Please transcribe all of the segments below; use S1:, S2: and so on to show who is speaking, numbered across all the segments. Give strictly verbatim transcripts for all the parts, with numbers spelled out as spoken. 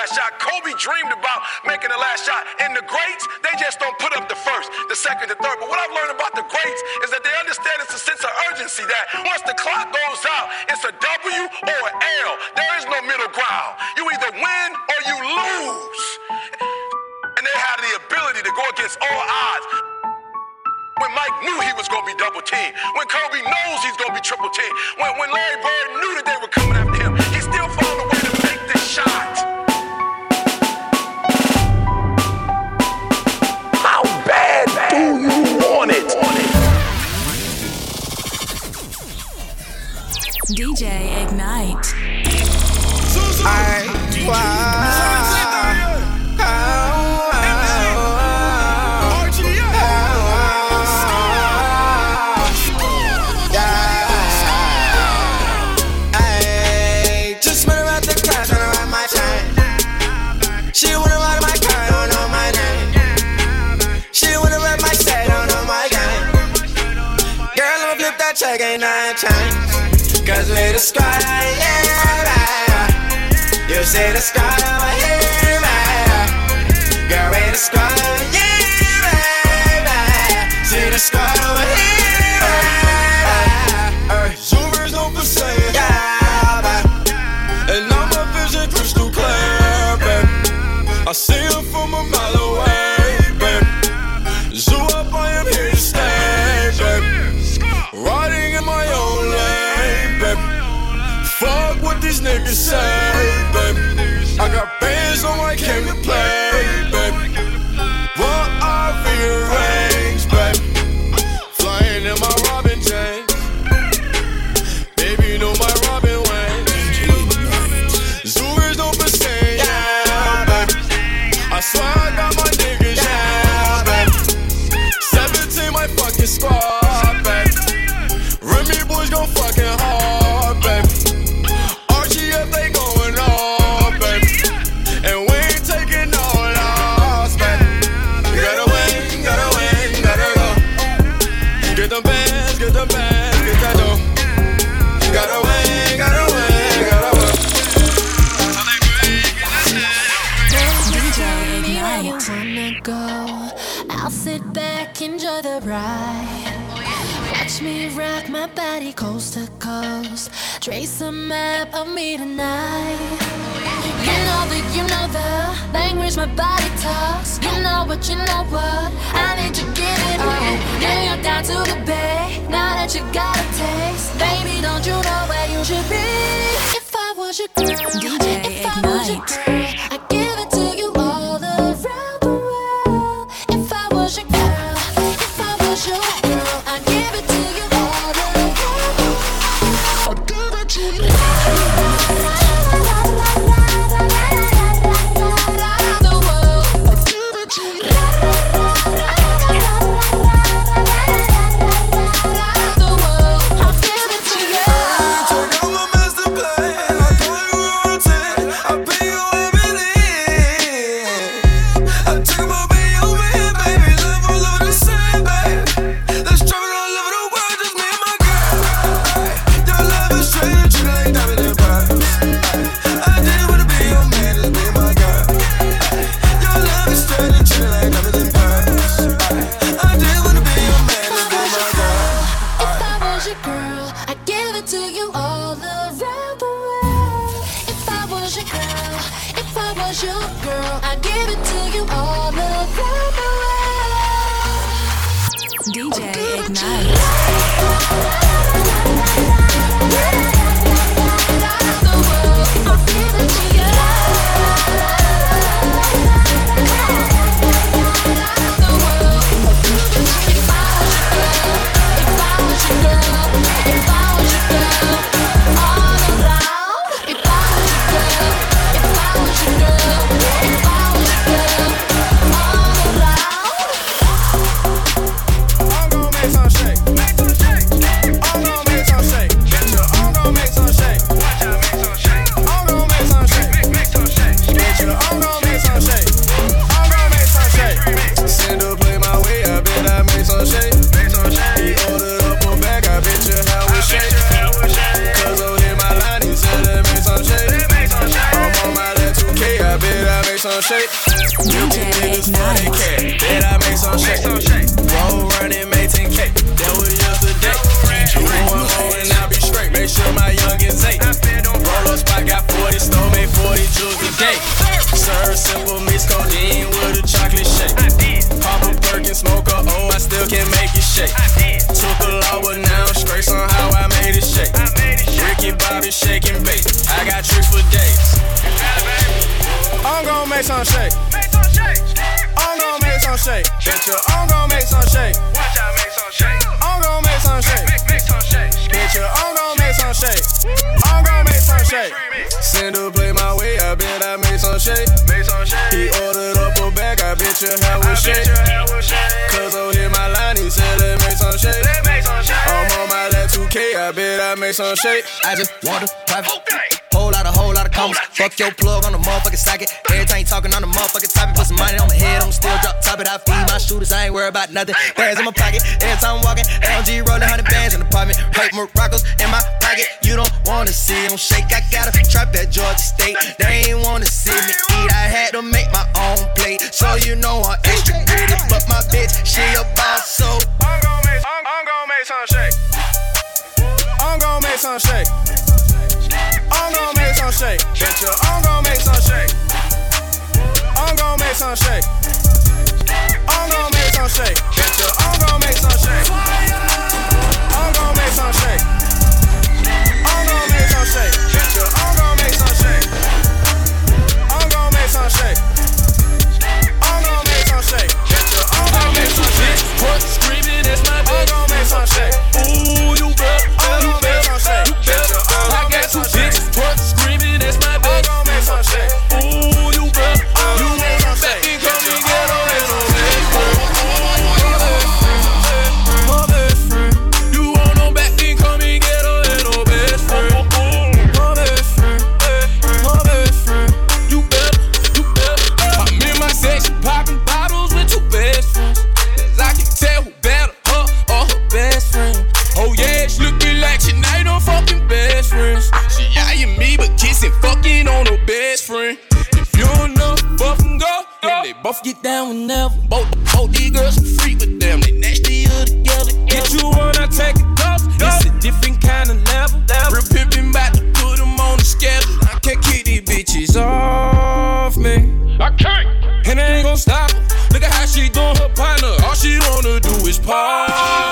S1: last shot. Kobe dreamed about making the last shot. And the greats, they just don't put up the first, the second, the third. But what I've learned about the greats is that they understand it's a sense of urgency that once the clock goes out, it's a W or an L. There is no middle ground. You either win or you lose. And they had the ability to go against all odds. When Mike knew he was going to be double teamed. When Kobe knows he's going to be triple teamed. When, when Larry Bird knew that they were coming after him. He still found a way to make the shot. How bad do you want it?
S2: D J Ignite.
S3: I, wow. Check ain't nine times. Cause we the squad, yeah. You see the squad over here, man. Girl, we the squad, yeah. See the squad over here, man. Zoomers on for sale, yeah, man. And now my vision crystal clear, babe. I see him from a mile away, babe. Zoo up, I am here to stay, babe. Riding in my own lane, baby. Fuck what these niggas say, baby. I got bands on I came to play, baby. What I rearrange, baby. Flying in my Robin James. Baby, you know my Robin Wayne. Zoomers don't percent, yeah, baby. I swear I got my niggas, yeah, baby. seventeen, my fucking squad. Go fucking hard, baby. Archie up, they going on, baby. And we ain't taking no loss, baby. Gotta win, gotta win, gotta go. Get them bands, get them bands, get that dough. Gotta win, gotta win, gotta win.
S2: D J Ignite.
S4: You wanna go? I'll sit back, enjoy the ride. Watch me rock my body coast to coast. Trace a map of me tonight. You know the, you know the language my body talks. You know what, you know what, I need to give it all. Yeah, you're down to the bay. Now that you got a taste, baby, don't you know where you should be? If I was your girl,
S2: D J
S4: if I was your
S2: Ignite.
S4: girl, I'd give it to you all around the world. If I was your girl, if I was your girl, I'd give it to you all around the world. I'd give it to you.
S2: D J Ignite.
S3: I'm gonna make some shake. shake. Milking niggas for they cat. Bet I make some shake. Roll running, make ten K. That was yesterday. You one hole and I'll be straight. Make sure my youngins eight. Roll up spot, got forty, stone, made forty jewels a day. Serve simple mixed codeine with a chocolate shake. Pop a Birkin, smoke a O, I still can make it shake. Took a lot, but now I'm straight on how I made it shake. Ricky Bobby shaking bait. I got tricks for days. I'm gon' make some shake. I'm gon' make some shake. Bitch, I'm gon' make some shake.
S1: Watch out, make some shake.
S3: I'm gon' make some shake.
S1: Make some shake.
S3: Bitch, I'm gon' make some shake. I'm gon' make some shake. Send her play my way, I bet I made some shake.
S1: Make some shake.
S3: He ordered up a bag, I bet your hair was shake. Cause oh, hit my line, he said let make some shake. I'm on my lap two K, I bet I make some shake.
S5: I just want to private. Whole lot of, whole lot of comments. Fuck your plug on the motherfucking socket. Everything talking on the motherfucking topic. Put some money on my head, I'm still drop top it. I feed my shooters, I ain't worried about nothing. Bands in my pocket, every time I'm walking. L G rolling one hundred bands in the apartment. Hurt Moroccos in my pocket. You don't wanna see them shake. I got a trap at Georgia State. They ain't wanna see me eat. I had to make my own plate. So you know I'm extra gritty. But my bitch, she a boss, so
S3: I'm gon' make, I'm, I'm gon' make some shake. I'm gon' make some shake. I'm gon' make some shake. Bitch, I'm gon' make some shake. I'm gon' make some shake. I'm gon' make some shake. Bitch, I'm gon' make some shake. I'm gon' make some shake. I'm gon' make some shake. Bitch, I'm gon' make some shake. I'm gon' make some shake. I'm gon' make some shake. Bitch, I'm gon' make some shake.
S6: Pork screaming, that's my bitch.
S3: I'm gon' make some shake.
S6: Ooh, you better,
S3: I'm
S6: you
S3: gon' make some
S6: better,
S3: shake.
S6: you better. I got two bitches. Pork screaming, that's my
S3: I'm
S6: bitch.
S3: gon' make some shake.
S6: Ooh, you better,
S3: I'm
S6: you
S3: gon' make some
S6: better.
S3: shake.
S6: Back and come and get on it, on it. My best friend, you want no back and come and get on it, on best friend. My best friend, my best friend, you better, you better. I'm in my section popping bottles with two best friends. I can tell who better, her or her best friend. Oh yeah, she looking like she ain't no fucking best friends. She eyeing me but kissing, fucking on her best friend. If you don't know, both can go. Yeah, they both get down whenever. Both, both these girls are free with them. They nasty together. Get you one, I take it close. It's a different kind of level. Real pimpin' bout to put them on the schedule. I can't keep these bitches off me. I can't. And I ain't gon' stop her. Look at how she doing her partner. All she wanna do is party.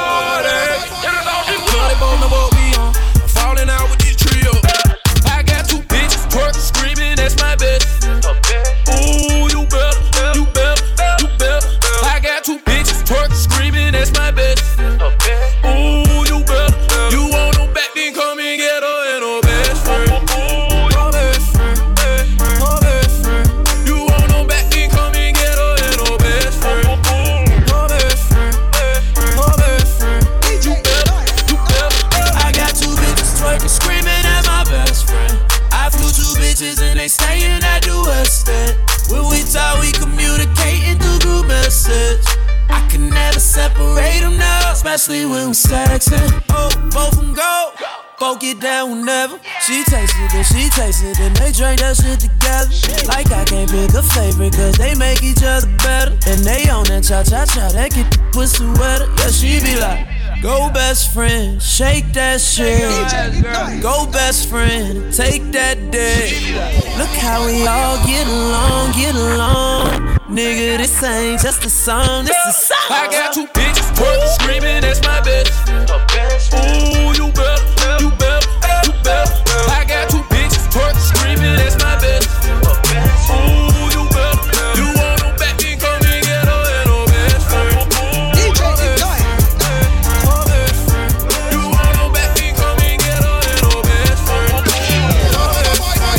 S6: Cause they both know what we on. I'm falling out with this trio. I got two bitches twerking, screaming, that's my bitch. Ooh, you better, you better, you better. I got two bitches twerking, screaming, that's my bitch. Ooh, you better. You want no back, then come and get her and her best friend. My best friend, my best friend. You want no back, then come and get her and her best friend. My best friend, my best friend. You better, you better. I got two bitches twerking, screaming at my best friend. I flew two bitches and they staying at the West End. When we talk, we communicating through group message. I can never separate them now, especially when we sexing. Oh, both them go, both get down whenever. She takes it and she takes it and they drink that shit together. Like I can't pick a favorite cause they make each other better. And they on that cha-cha-cha, they get the pussy wetter. Yeah, she be like, go best friend, shake that shit. Go best friend, take that dick. Look how we all get along, get along. Nigga, this ain't just a song, this is a song. I got two bitches twerking, screaming, that's my bitch. Ooh, you better, you better, you better. I got two bitches twerking, screaming, that's my bitch. Ooh, you better. You want no back, then come and get her and her best friend. D J Ignite. My best friend. You want no back, then come and get her and her best friend. My best friend.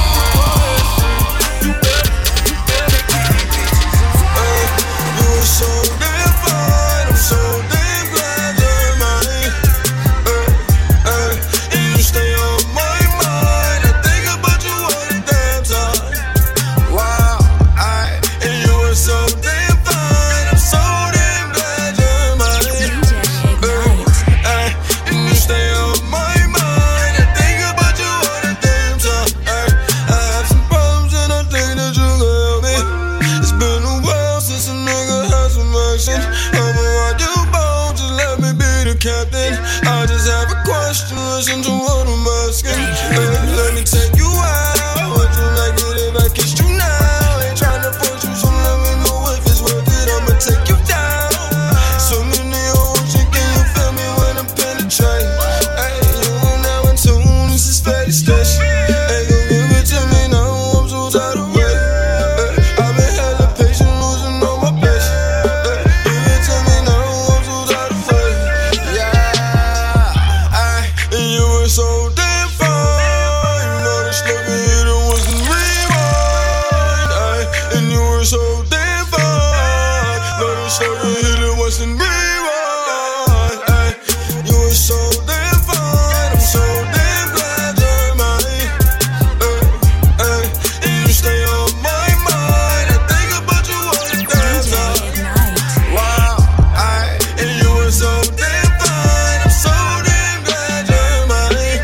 S6: You better, you better.
S3: You were so damn fine, I'm so just listen to what I'm asking. Hey, let me take you out. Would you like it if I kissed you now? Ain't tryna force you, so let me know if it's worth it. I'ma take you down. So many holes, can you feel me when I'm penetrating? Hey, you are now in tune, this is fatty stash. Hey, go give it to me now, I'm so tired of waiting. Hey, I've been hella patient, losing all my patience. Hey, give it to me now, I'm so tired of waiting. Yeah, ay, and you were so damn fine. You know this nigga hit it was the rewind. Ay, and you were so damn fine. Know this nigga hit it was the rewind. Ay, you were so damn fine. I'm so damn glad you're mine. Ay, ay, and you stay on my mind. I think about you all the damn time.
S2: Ignite.
S3: Wow, ay, and you were so damn fine. I'm so damn glad you're mine.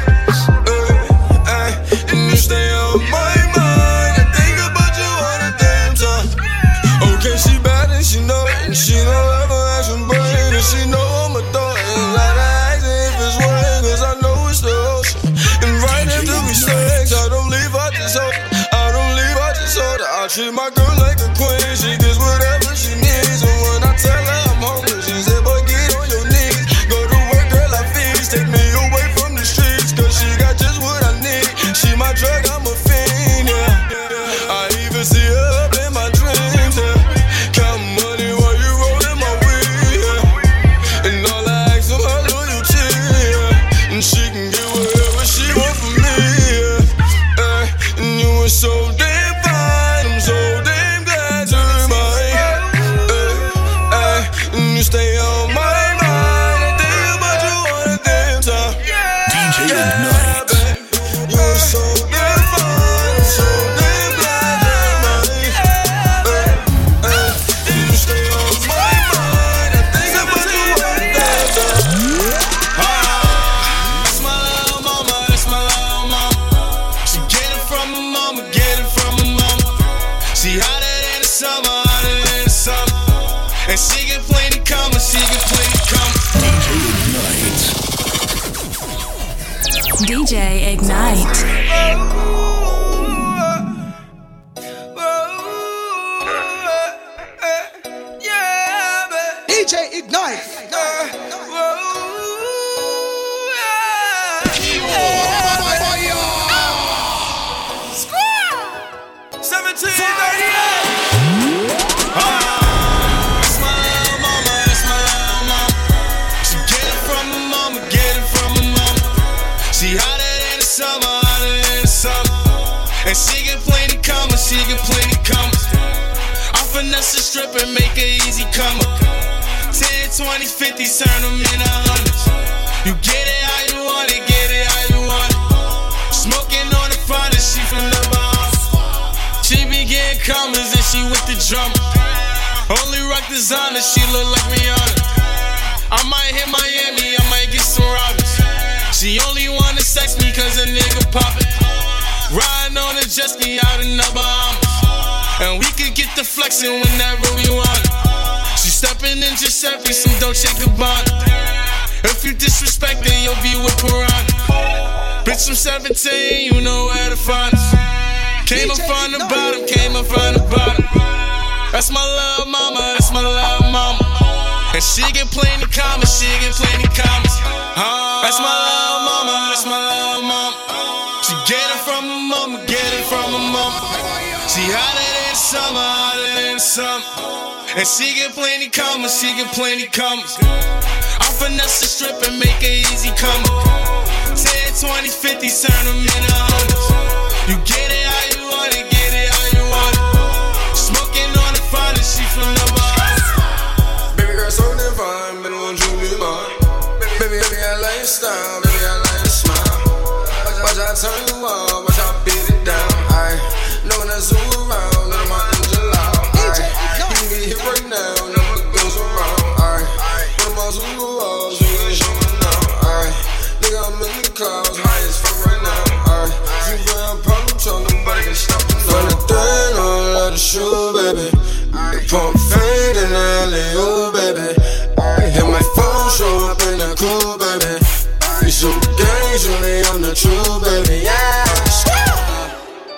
S3: Ay, ay, and you stay on my mind. I think about you all the damn time. Okay, she bad and she know it, and she don't ever ask for brain, and she know I'm a thought. And like I ask her if it's worth, 'cause I know it's the ocean. And right after we sex, I don't leave, I just hold her. I don't leave, I just hold her. I treat my girl like a queen, she gets whatever she needs. And when I tell her I'm hungry, she said, boy, get on your knees. Go to work, girl, I feast. Take me away from the streets, 'cause she got just what I need. She my drug, I'm a fiend, yeah. I even see her up in my dreams, yeah. Count money while you rollin' my weed, yeah. And all I ask for her loyalty, yeah. And she can get whatever she want from me, yeah. Ay, and you were so damn fine. I'm so damn glad you're mine. Ay, ay, and you stay on my mind. I think about you all the damn time.
S7: D J
S3: Yeah,
S7: Ignite.
S3: babe, you were so damn fine. I'm so damn glad you're mine. Ay, ay, and you stay on my mind. I think about you all the damn time. That's my little mama, that's my little mama. She get it from her mama, get it from her mama. She hotter than the summer, hotter than the summer. And she can play the commas, she can play the commas.
S7: D J Ignite.
S2: D J Ignite.
S5: D J Ignite.
S3: seventeen thirty-eight. That's my little mama, that's my little mama. She get it from her mama, get it from her mama. She hotter than the summer, hotter than the summer. And she can play the commas, she can play the commas. I finesse the strip and make her easy come up. ten, twenty, fifty, turn them into hundreds. You get it how you want it, get it how you want it. Smoking on the front and she from the Bahamas. She be getting commas and she with the drummer. Only rock designer, she look like Rihanna. I might hit Miami, I might get some robbers. She only wanna sex me cause a nigga poppin'. Riding on a jet ski out in the Bahamas. And we could get the flexin' whenever we want it. She steppin' in Giuseppe, some Dolce and Gabbana. If you disrespect then you'll be with Piranha. Bitch, I'm seventeen, you know where to find us. Came up from the bottom, came up from the bottom. That's my little mama, that's my little mama. And she can play the commas, she can play the commas. Uh, that's my little mama, that's my little mama. She get it from her mama, get it from her mama. She hotter than summer, hotter than summer. And she can play the commas, she can play the commas. I finesse the strip and make her easy come up. ten, twenty, fifty, turn them into hundreds. You get it how you want it, get it how you want it. Smoking on the front and she from the bottom. Baby girl, so damn fine, baby, won't you be mine? Baby, baby, I like your style, baby, I like your smile. Watch I turn you on, watch I beat it down. I know when I zoom around, let my engine loud. You can get hit right now, never goes around. Put them all to the walls, you ain't showing now. Nigga, I'm in the clouds, high as fuck right now. You got a problem, so nobody can stop you now. Run the thing all out the shoe, baby. The pump fade in the alley, oh baby. Hit my phone, show up in that cool, baby. You so gay.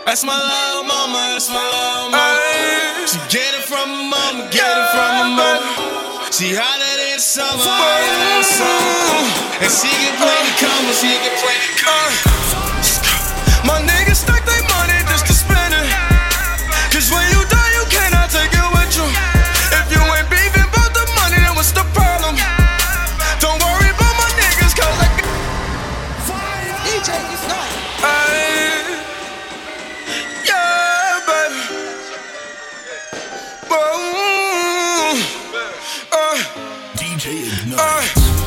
S3: That's my little mama, that's my little mama. She get it from her mama, get it from her mama. She hollered in summer, in summer. And she can play the commas, she can play the commas. My niggas stack they money just to spend it. Cause when you die, you cannot take it with you. If you ain't beefing about the money, then what's the problem? Don't worry about my niggas, cause I got D J Ignite. Yeah, baby. Boom. Uh,
S7: D J Ignite.
S3: uh,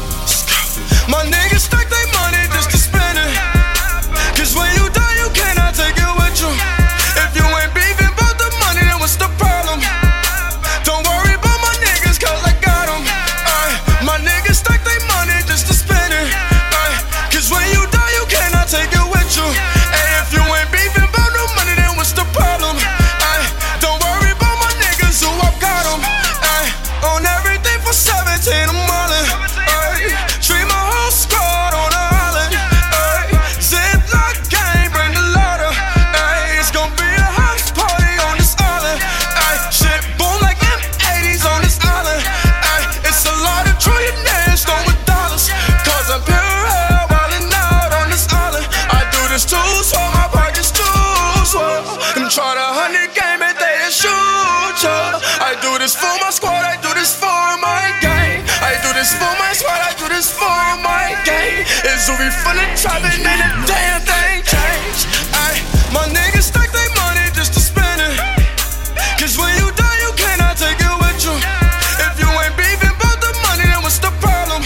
S3: my niggas stack they money just to spend it. Cause when you die, you cannot take it with you. If you ain't beefing about the money, then what's the problem? Don't worry about my niggas, cause I got them. Uh, my niggas stack they money just to spend it. Uh, cause when you die, you cannot take it with you. And if you ain't beefing about no money, then what's the problem? Uh, don't worry about my niggas, who I got them. Uh, on everything for seventeen, I'm wildin'. Uh, treat my whole squad on the island. Uh, Ziploc gang, bring the ladder. Uh, it's gonna be a house party on this island. Uh, shit boom like M eighties on this island. Uh, it's a lot of trillionaires throwing dollars. Cause I'm pure hell wildin' out on this island. I do this too, so my pockets too swell. And try to hundred game and they just shoot ya. I do this for my squad, I do this for my gang. I do this for my squad, I do this for my gang. It's Zuri from the tribe and then the damn thing changed. Ay, my niggas stack they money just to spend it. Cause when you die, you cannot take it with you. If you ain't beefing about the money, then what's the problem?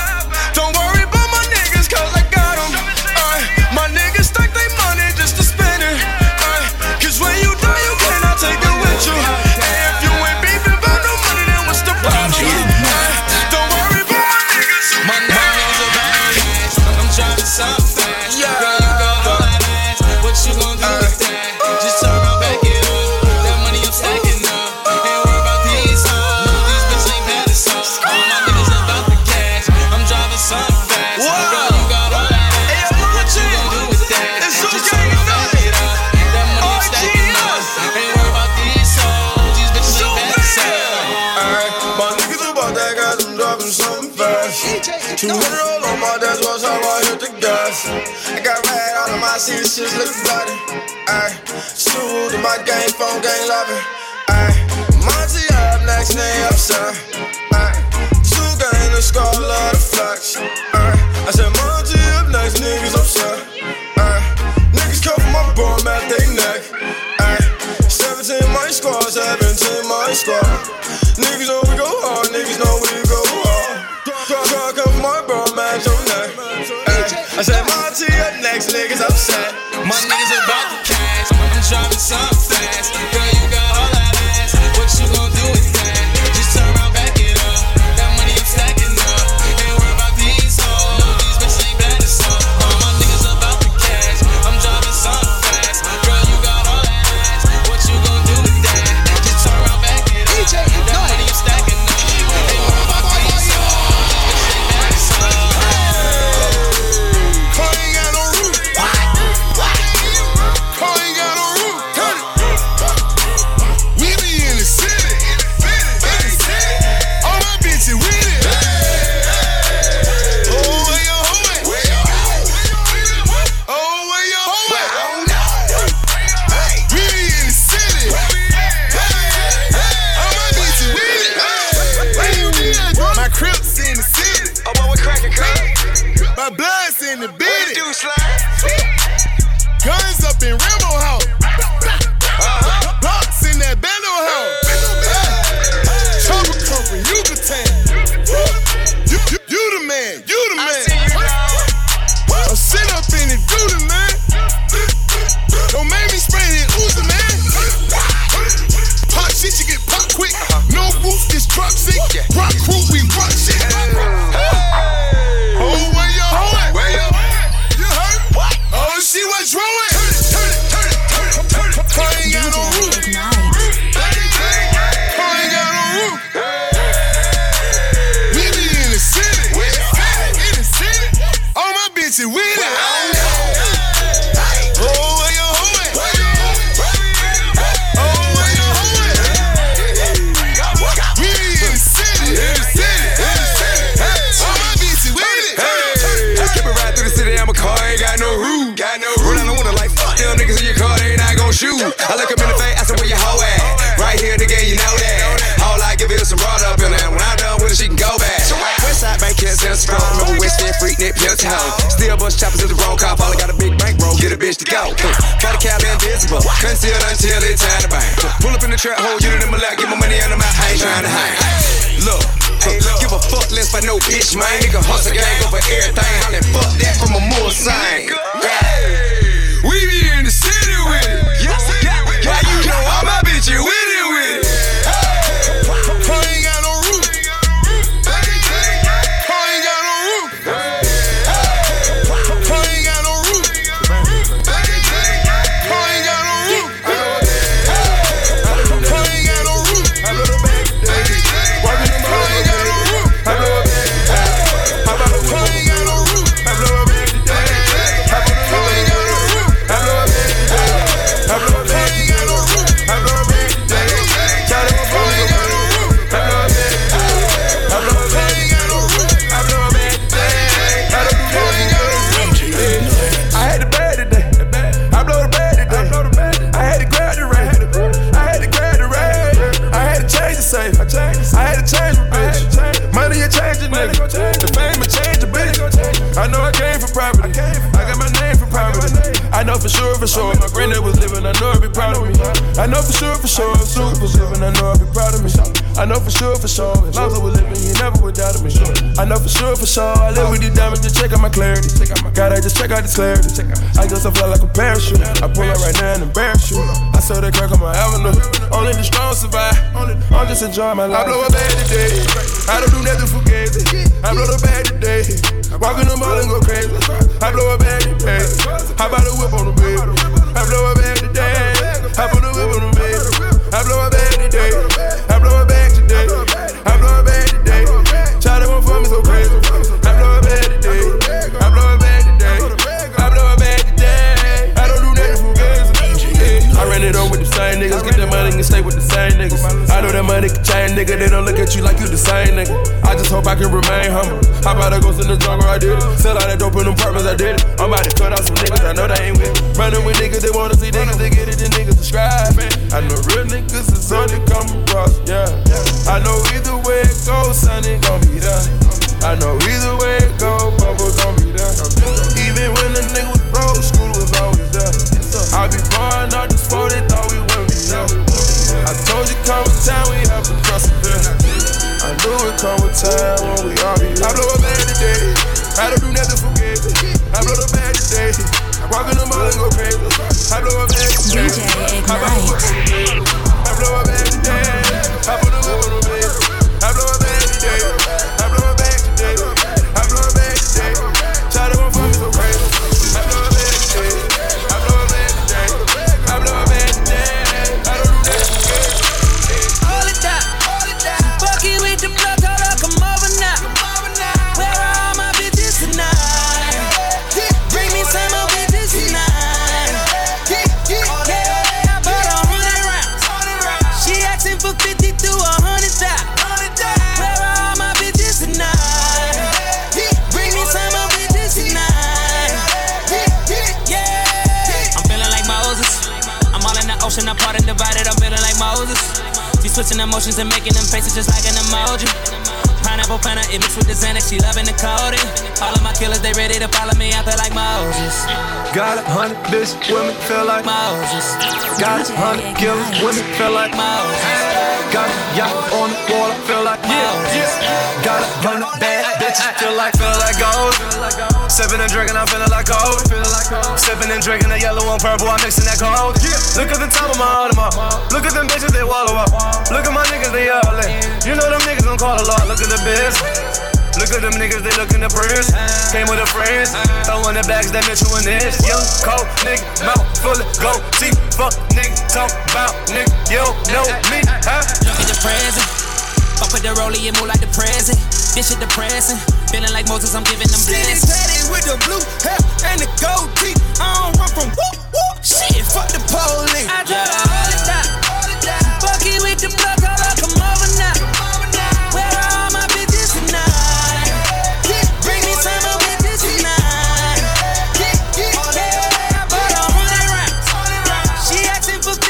S3: Don't worry about my niggas, cause I got them. Ay, my niggas stack they money just to spend it. Ay, cause when you die, you cannot take it with you. And if you ain't beefing about no money, then what's the problem? Ay, don't worry about my niggas. My niggas are bad ass. I'm driving something fast. Girl, you got all that ass. What you gon' do with that? Just turn around, back it up. That money I'm stacking up. Ain't worry about these hoes. These bitches ain't bad as all. All my niggas about the cash. I'm driving something fast. Girl, you got all that ass. What you gon' do with that? Just turn around, back it up. That money I'm stacking up. Ain't worry about these hoes. These bitches ain't bad as all. Alright, my niggas about that gas. I'm driving something fast. two hundred all on my desk, watch how I hit the gas. I got red all of my seats, just look bloody. Ayy, sued to my game, phone gang loving. Ayy, Monty up next, name upset. Ayy, two gang, the scar, love the flex. Ayy, I said Monty up next, niggas upset. Ayy, niggas come from my bum at they neck. Ayy, seventeen my squad, seventeen my squad. Niggas know we go hard, niggas know we go hard. Girl, come from my bro, man, your neck. Ay, I said Monty up next, niggas upset. My niggas about the cash, I'm driving something fast. Girl, you got all that ass, what you gon' do with that? Just turn around, back it up. That money I'm stacking up. Ain't worry about these hoes, these bitches ain't bad as all. All my niggas about the cash, I'm driving something fast. Girl, you got all that ass, what you gon' do with that? Just turn around, back it up. That money I'm stacking up. Ain't worry about these hoes. I ain't got no roof. shoot. I look him in the face, I said, where your hoe at? Right here, nigga, you know that. All I give it is some rod up in there. When I'm done with it, she can go back. Westside Bank, can't sell strong. Remember West End, freak, net, pimp, hoe. Still bust choppers in the roll cop. All I got a big bankroll, get a bitch to go. Got a cab invisible. Conceal until it's time to bang. Pull up in the trap, hold unit in my lap, get my money on the mouth. I ain't trying to hang. Look, hey, look, give a fuck less for no bitch, man. Nigga hustle gang over everything. Hollin' fuck that from a more sign. We be in the city with it. Yeah, you know all my bitches with it, with it. I ain't got no roof. I ain't got no roof. I ain't got no roof. I ain't got no roof. I ain't got no roof. I blow the bag today. Walking in the I ain't got no roof. I blow a bag today. I blow a I ain't got no roof. I blow a bag today. I blow a I ain't got no roof. I blow a bag today. I blow a I ain't got no roof. I blow a bag today. Charlie, my phone ain't got no roof. I blow a bag today. I blow a I ain't got no roof. I blow a bag today. I don't do I ain't got no roof. I had the bag today. I blow the bag today. I had to grab the rag. I had to grab the rag. I had to change the safe. I had to change my bitch. Money a change a nigga. The fame a change a bitch. I know I came from property. I got my name from poverty. I know for sure, for sure. My granddad was living. I know I'd be proud of me. I know for sure, for sure. If Snoop was living, I know I'd be proud of me. I know for sure, for sure. If Lonzo was living, you never would doubt of me. I know for sure, for sure. I live with these diamonds to check out my clarity. Gotta just check out this clarity. I just fly like a parachute. I pull up right now and embarrass you. I saw that crack on my avenue. Only the strong survive. I'm just enjoying my life. I blow a bag today. I don't do nothing for games. I blow the bag today. Walk in the mall and go crazy. I blow a bag today. I buy the whip on the bed. I blow a bag today. I put the whip on the bed. I blow a bag today. I blow a bag today. I blow a bag today. Charlie won't for me so crazy. I blow a bag today. I blow a bag today. I blow a bag today. I don't do nothing for games. I ran it on with the same niggas. Get that money and stay with the same niggas. I know that money can change, nigga. They don't look at you like you the same nigga. I just hope I can remain humble. How about I go in the jungle? I did it. Sell all that dope in them apartments, I did it. I'm about to cut out some niggas, I know they ain't with it. Running with niggas, they wanna see niggas, they get it, and niggas subscribe. I know real niggas is on it, come across, yeah. I know either way it goes, son, it gon' be done. I know either way it goes, bubble gon' be done. Even when the nigga was broke, school was always there. I be born out this for they thought we wouldn't be there. I told you come with time, we have to persevere. I knew it come with time when we all be here. I blow a bag today. I don't do nothing for games. I blow the bag today. Walk in the mall and go crazy. I blow a bag today.
S2: D J Ignite.
S3: I blow a bag today. I put a whip on the bed. I blow a bag today. I blow a bag today. I blow a bag today. Charlie won't fuck me so crazy. I blow a bag today. I blow a bag today. I blow a bag today. I don't do nothing for games.
S8: Hold it down. Fuck it with the blood, hold up, come over now. Where are all my bitches tonight? Bring me some more bitches tonight. Yeah, I bought a hundred rounds. She asking for fifty to a hundred thousand. Where are all my bitches tonight? Bring me some more bitches tonight. Yeah. I'm feeling like Moses. I'm all in the ocean, apart and divided. I'm feeling like Moses. She switching emotions and making them faces just like an emoji. Pineapple planner, it mixed with the Xanax, she loving the coding. All of my killers, they ready to follow me, I feel like Moses.
S3: Got a hundred bitch women feel like
S8: Moses.
S3: Got a hundred killers women feel like
S8: Moses.
S3: Got a yacht on the water feel like Moses. Got a hundred bad bitches feel like feel like gold. Sipping and drinking, I'm feeling like cold. Sipping and drinking, the yellow and purple, I'm mixing that cold. Look at the top of my Audemars. Look at them bitches, they wallow up. Look at my niggas, they all in. You know them niggas don't call a lot. Look at the biz. Look at them niggas, they lookin' the prince. Came with a friends, throwin' the bags that Mitchell and this. Young, cold, nigga, mouth full of gold teeth. Fuck, nigga, talk about, nigga, you don't know me, huh?
S8: Look at the present. Fuck with the rollie, it move like the present. This shit depressing. Feeling like Moses, I'm giving them blessings.
S3: Steady with the blue hair and the gold teeth. I don't run from whoop, whoop. Shit, fuck the police.
S8: I try to hold it down. Fuck it with the blood, hold up, come over now. Where are all my bitches tonight? Bring me some more bitches tonight. Yeah, I bought a hundred rounds. She asking for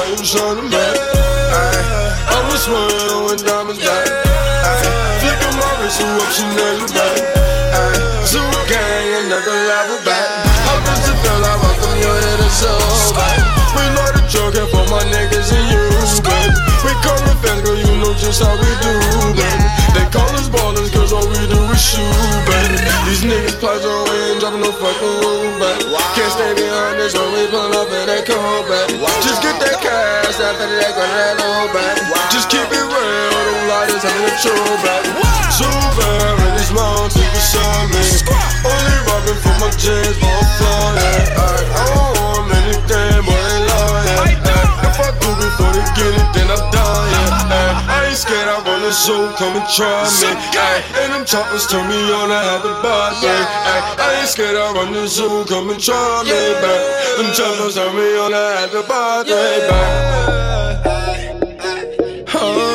S3: you tryna make. I was swearing when diamonds back. Flicking my wrist, who up Chanel back. Zoo gang, another level back. How does it feel like I'm from your head and soul, back? We know the joke for my niggas and you, baby. We call it fans, girl, you know just how we do, baby. They call us ballers, cause all we do is shoot, baby. These niggas plaza, we ain't dropping no fucking rule, baby. Can't stay behind this when we pull up in that cold, baby. Just get that cash, after that, go to that old, baby. Just keep it real, don't lie, this ain't the truth, baby. Too bad, in these mountains, you saw me. Only robbing for my jeans, for a fly, yeah. I don't want anything, but they lie, yeah. If I do before they get it, then I'm done, yeah. I ain't scared, I run the zoo, come and try me. Ay, and them choppers turn me on, I have the body. Ay, I ain't scared, I run the zoo, come and try me, back. Them choppers turn me on, I have the body, back. Oh.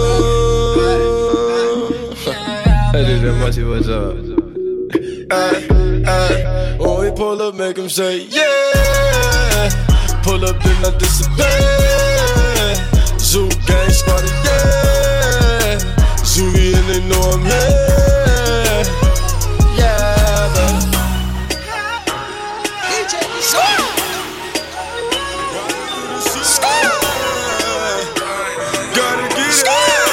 S3: I did that much, what's up? Ay, ay, when we pull up, make them say, yeah. Pull up, then I disappear. Zoo gang squad, yeah. Zooey and they know I'm here. Yeah, but D J Squad. Squad. Gotta get it.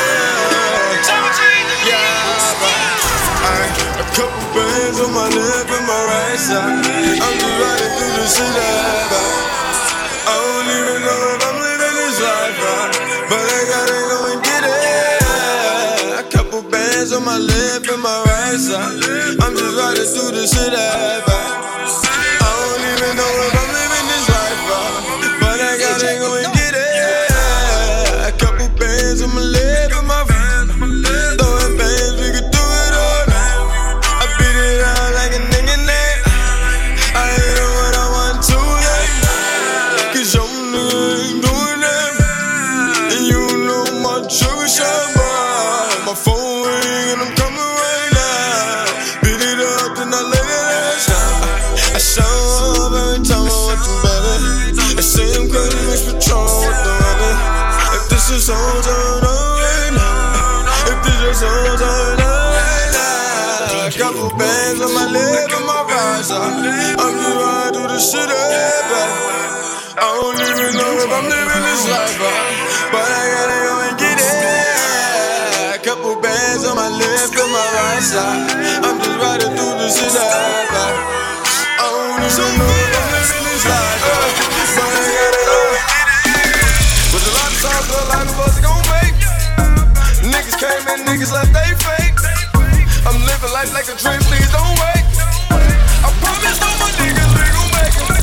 S3: Yeah, but I, a couple bands on my left and my right side. I'm just riding through the city. I don't even know if I'm living this life right, but I gotta go and get it. A couple bands on my left and my right side. I'm just riding through the city. I don't even know if I'm living this life right, but I gotta go and get it. A couple bands on my left and my right. Throwing bands, we could do it all night. I beat it out like a nigga name. I ain't know what I want to like. Cause your nigga ain't doing that. And you know my trigger shot by. My phone ring and I'm coming right now. Beat it up and I let it last time. I show up every time I want to better. They say I'm crazy, mixed Patron with the money. If this is all turn on right now. If this is all turn on right now. A couple bands on my left and my right side. I'm just riding through the city, baby. I don't even know if I'm living this life, but I gotta go and get it. A couple bands on my left and my right side. I'm just riding through the city, baby. I don't even know if I'm living this life, but I gotta go and get it. Was a lot of times where a lot of us gon' make. Niggas came and niggas left, they fake. I'm living life like a dream, please don't wait. I promise all my niggas we gon' make it.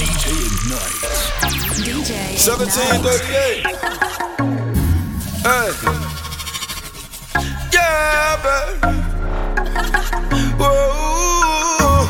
S7: D J Ignites.
S3: seventeen thirty-eight. Hey. Yeah, baby. Whoa.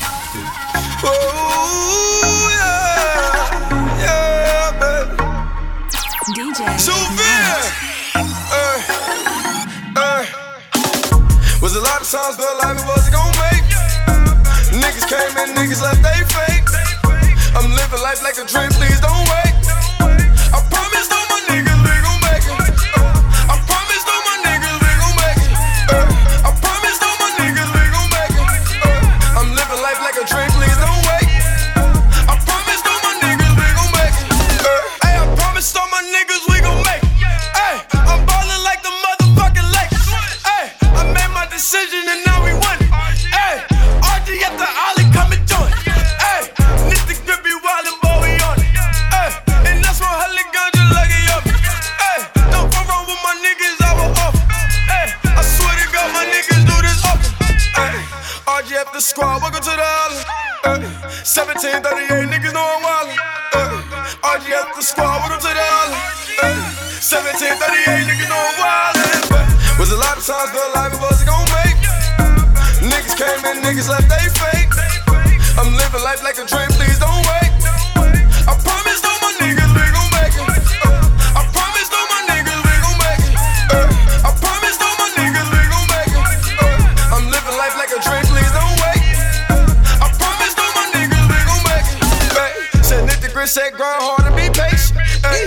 S3: Whoa, yeah. Yeah, baby.
S7: D J
S3: Souvenir. Hey. Hey. Was a lot of times felt like it wasn't gon' make. Niggas came and niggas left, they fake. I'm living life like a dream, please don't wait. I promise all my niggas we gon' make it. I promise all my niggas we gon' make it. I promise all my niggas we gon' make it. I'm living life like a dream, please don't wait. I promise all my niggas we gon' make it. Hey, I promise all my niggas we gon' make it. Hey, I'm ballin' like the motherfucking Lakers. Hey, I made my decision and now we won it. Hey, R G at the Ollie, come and join. Hey, Nitty Grippy Wildin' boy, we on it. Hey, and that's my Holly Ganja lucky up. Hey, don't fuck wrong with my niggas, I was off. Hey, I swear to God, my niggas do this often. Hey, R G F the squad, welcome to the island. Hey, seventeen thirty-eight, niggas know I'm wildin'. Hey, R G F the squad, welcome to the island. Hey, seventeen thirty-eight, niggas know I'm wildin'. Hey, was a lot of times felt like it wasn't gon' make. Niggas came and niggas left, they fake. I'm living life like a dream, please don't wait. I promise all my niggas we gon' make it. I promise all my niggas we gon' make it. I promise all my niggas we gon' make it. I'm living life like a dream, please don't wait. I promise all my niggas we gon' make it. Said Nitty Grit, said grind hard and be patient.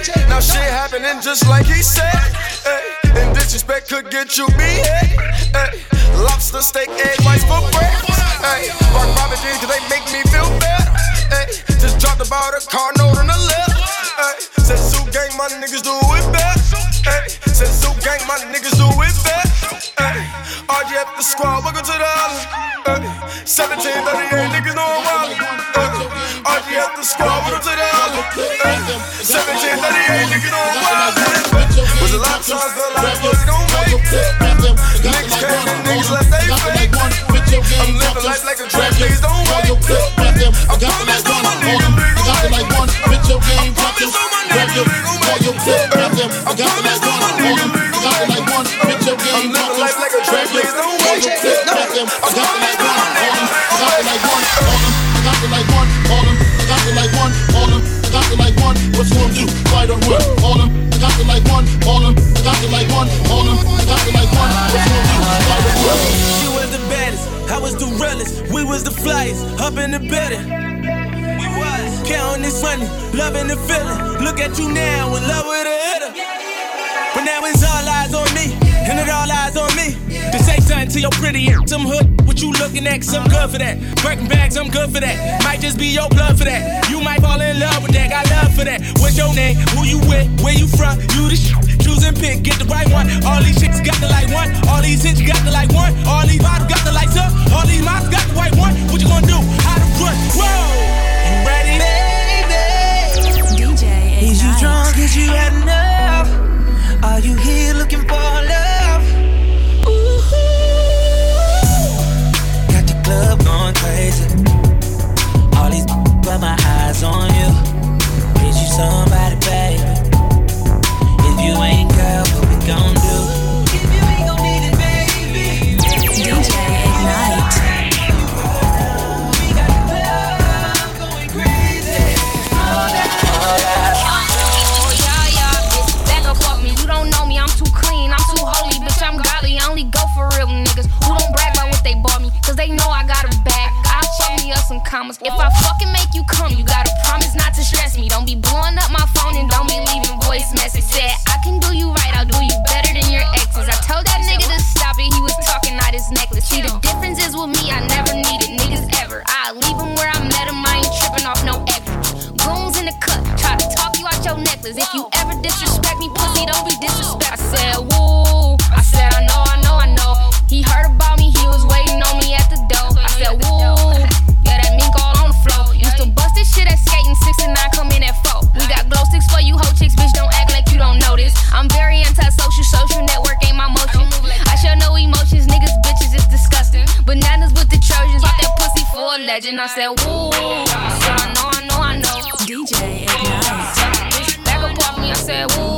S3: Now shit happening just like he said. Ay, and disrespect could get you beheaded. Ay, lobster, steak, egg whites for breakfast. Ay, rock Bobby jeans cause they make me feel better. Ay, just dropped about a car note on the left. Ay, said Zoo Gang, my niggas do it better. Ay, said Zoo Gang, my niggas do it better. Ay, R G F the squad, welcome to the island. seventeen thirty-eight, niggas know I'm wildin'. R G F the squad, welcome to the island. seventeen thirty-eight, niggas know I'm wildin'. Was a lot of times felt like I was gon' make it. Niggas came and niggas left they fake. I'm living life like a trap, please don't wait. I promise all my niggas we gon' make it. I promise all my niggas we gon' make it. I promise all my niggas we gon' make it. I'm living life like a trap, please don't wait. I promise all my niggas we gon' make it.
S9: I got it like one, all them. I got it like one, all them. I got it like one. What's wrong with you? Fight or what? All them. I got it like one, all them. I got it like one, all them. I got it like one. What's wrong with you? Fight or what?
S8: She was the baddest, I was the realest. We was the flyest, up in the building. We was counting this money, loving the feeling. Look at you now, in love with a hitter. But now it's all eyes on me, and it all eyes on me. To say something to your pretty ass, some hood, what you looking at, 'cause I'm good for that. Birkin bags, I'm good for that. Might just be your blood for that. You might fall in love with that, got love for that. What's your name? Who you with? Where you from? You the shit. Choose and pick, get the right one. All these chicks got the like one. All these hits got the like one. All these bottles got the lights up. All these mouths got the white one. What you gonna do? How to run? Whoa! You ready, baby?
S7: D J
S8: Is you drunk? Is you had enough? Are you here looking for love? Ooh, got the club going crazy. All these but my eyes on you. Is you somebody, baby? If you ain't, girl, what we gon' do? If you ain't gon' need it, baby.
S7: D J Ignite.
S8: We got the club going crazy. All that, all that.
S10: Oh, yeah, yeah, bitch, back up off me. You don't know me, I'm too clean, I'm too holy, bitch, I'm godly. I only go for real niggas who don't brag about what they bought me, cause they know I got a bag. I'll fuck me up some commas. If I fucking make you come, you gotta promise not to stress me. Don't be blowing up my phone and don't be leaving voice message. Said I can do you right, I'll do you better than your exes. I told that nigga to stop it, he was talking out his necklace. See, the difference is with me, I never needed niggas ever. I leave him where I met him, I ain't tripping off no extra. Goons in the cut, try to talk you out your necklace. If you ever disrespect me, pussy, don't be disrespect. I said, woo, I said, I know, I know, I know. He heard about me, he was waiting on me at the door. I said, woo, yeah, that mink all on the floor. Used to bust this shit at skating, six and nine come in at four. We got glow sticks for you hoe chicks, bitch, don't act like you don't know this. I'm very anti-social, social network ain't my motion. I show no emotions, niggas, bitches, it's disgusting. Bananas with the Trojans, pop that pussy for a legend. I said, woo, I said, I know, I know, I know.
S7: D J Ignite.
S10: Back up off me, I said, woo.